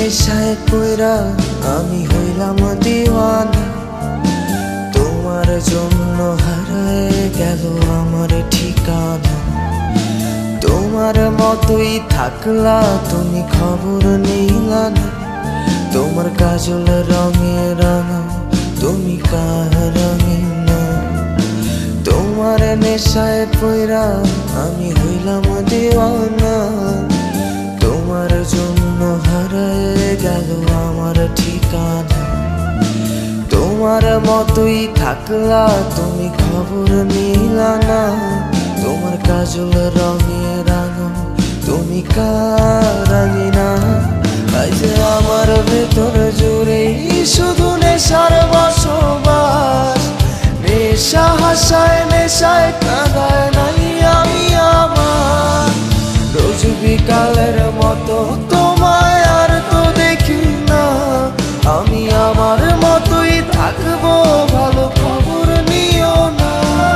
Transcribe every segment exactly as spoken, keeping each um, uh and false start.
নেশায় পইরা আমি হইলাম দিওয়ানা, তোমার জন্য হারায় গেল আমার ঠিকানা। তোমার মতোই থাকলা তুমি, খবর নিলা না। তোমার কাজল রঙে রাঙাও তুমি কার রঙে না। তোমার নেশায় পইরা আমি হইলাম দিওয়ানা, তোমার জন্য হারায় গেল আমার ঠিকানা। তোমার মতোই থাকলা তুমি, খবর নিলা না। তোমার কাজল রঙে রাঙাও তুমি কার রঙে না। আজ আমার ভেতর জুড়েই শুধু নেশার বসবাস। নেশা হাসায় নেশায় কাঁদায় নাই আমি আমার। রোজ বিকালের মতো তোমায় আর তো দেখি না। আমি আমার মতোই থাকবো, ভালো খবর নিও না।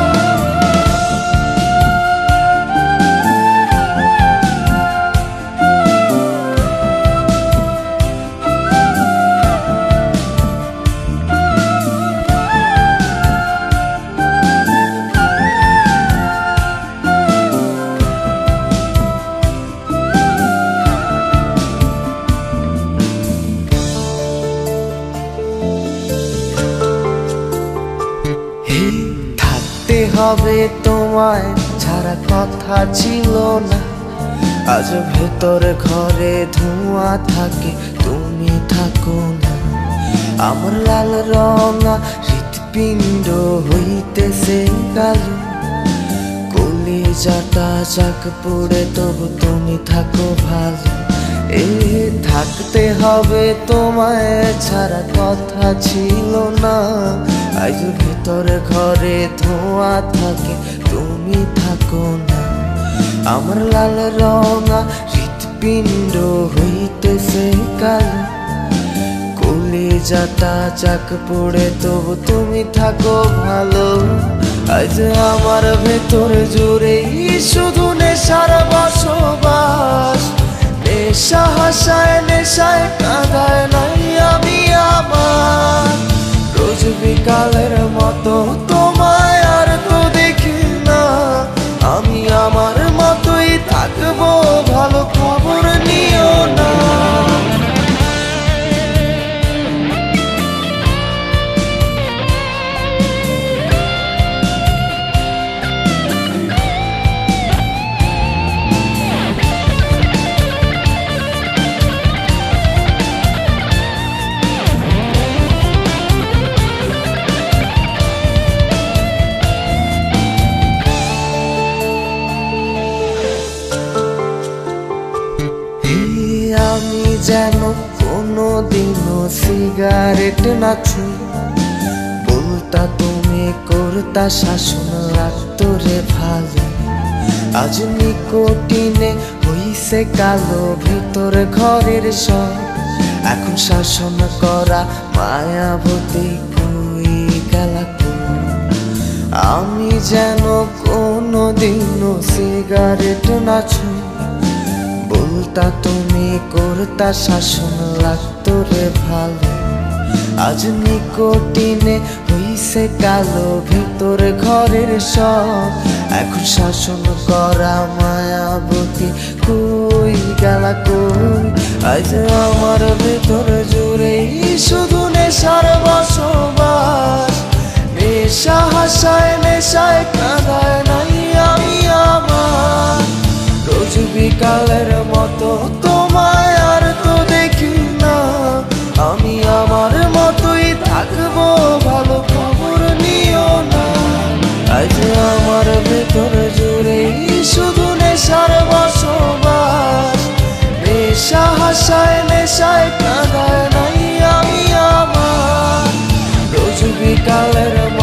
থাকতে হবে তোমায় ছাড়া কথা ছিল না। আজ ভেতর ঘরে ধোঁয়া থাকে তুমি থাকো না। আমার লাল রঙা হৃৎপিণ্ড হইতেছে কালো, কলিজাটা যাক পড়ে তবু তুমি থাকো ভালো। এ থাকতে হবে তোমায় ছাড়া কথা ছিল না। আজ ভিতর ঘরে ধোঁয়া থাকে তুমি থাকো না। আমার লাল রঙা হৃৎপিণ্ড হইতেছে কালো, কলিজাটা যাক পড়ে তবু তুমি থাকো ভালো। আজ আমার ভেতর জুড়েই শুধু নেশার বসবাস। নেশা হাসায় নেশায় কাঁদায় নাই আমি আমার। রোজ বিকালের মতো তোমায় আর তো দেখি না। আমি আমার মতোই থাকবো, ভালো খবর নিও না। আমি যেন কোনো দিনও সিগারেট না ছুঁই, বলতা তুমি করতা শাসন রাখতো রে ভালো। আজ নিকোটিনে হইছে কালো ভিতর ঘরের সব। এখন শাসন করা মায়াবতী কই গেলা কই। আমি যেন কোনো দিনও সিগারেট না ছুঁই, বলতা তুমি করতা শাসন লাগতো রে ভালো। আজ নিকোটিনে হইছে কালো ভিতর ঘরের সব। এখন শাসন করা মায়াবতী কই গেলা কই। আজ আমার ভেতর জুড়েই শুধু নেশার বসবাস। নেশা হাসায় নেশায় কাঁদায় নাই আমি আমার। রোজ বিকালের মতো তোমায় আর তো দেখি না। আমি আমার মতোই থাকবো, ভালো খবর নিও না। আজ আমার ভেতর জুড়েই শুধু নেশার বসবাস। নেশা হাসায় নেশায় কাঁদায় নাই আমি আমার। রোজ বিকালের